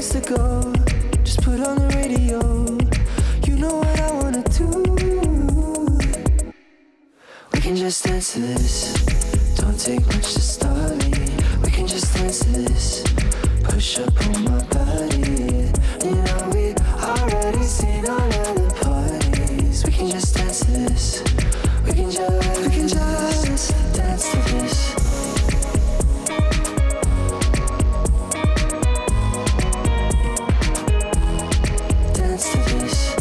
place to go. Just put on the radio. You know what I wanna do. We can just dance to this. Don't take much to start me. We can just dance to this. Push up on my body. You know we already seen all of the parties. We can just dance to this. We can just dance to this. Dance to this.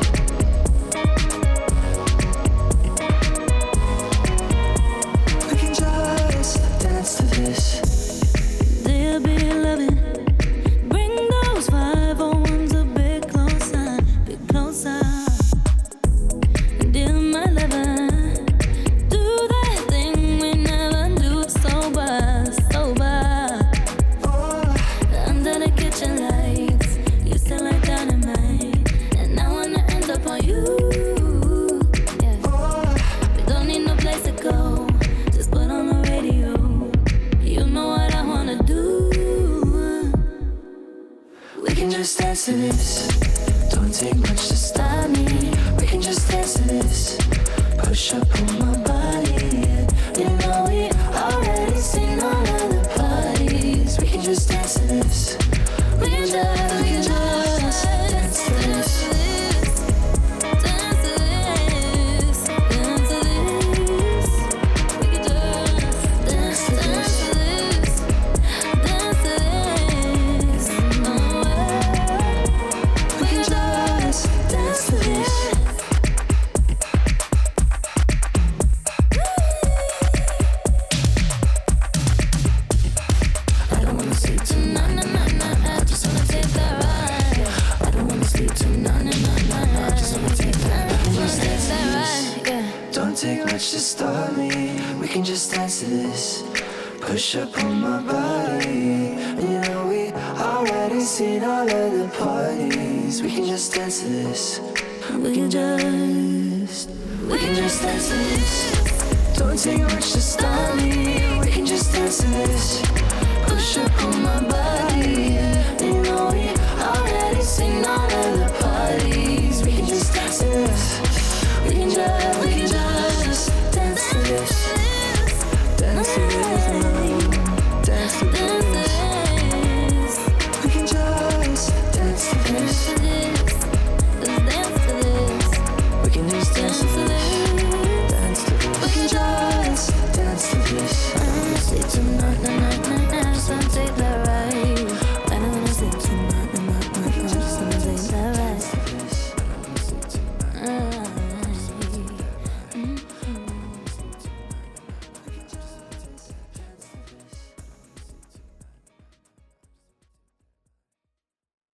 We can just dance to this. They'll be loving. Bring those 501s a bit closer, bit closer. Dear my lover, do that thing we never do sober, sober. Under the kitchen lights, you still like dynamite, and I wanna end up on you. Yeah. We don't need no place to go, just put on the radio. You know what I wanna do. We can just dance to this. Don't take much to stop me. We can just dance to this. Push up on my body. You know we already seen all of the parties. We can just dance to this. We can just dance to this. Dance to this, dance to this. We can just dance to this, dance to this. We can just dance to this. I don't wanna sleep tonight. I just wanna take that ride. I don't wanna sleep tonight. I just wanna take that Ride, yeah. Don't take much to start me. We can just dance to this. Push up on my body. You know we already seen all of the parties. We can just dance to this. We can just dance to this. Don't take much to start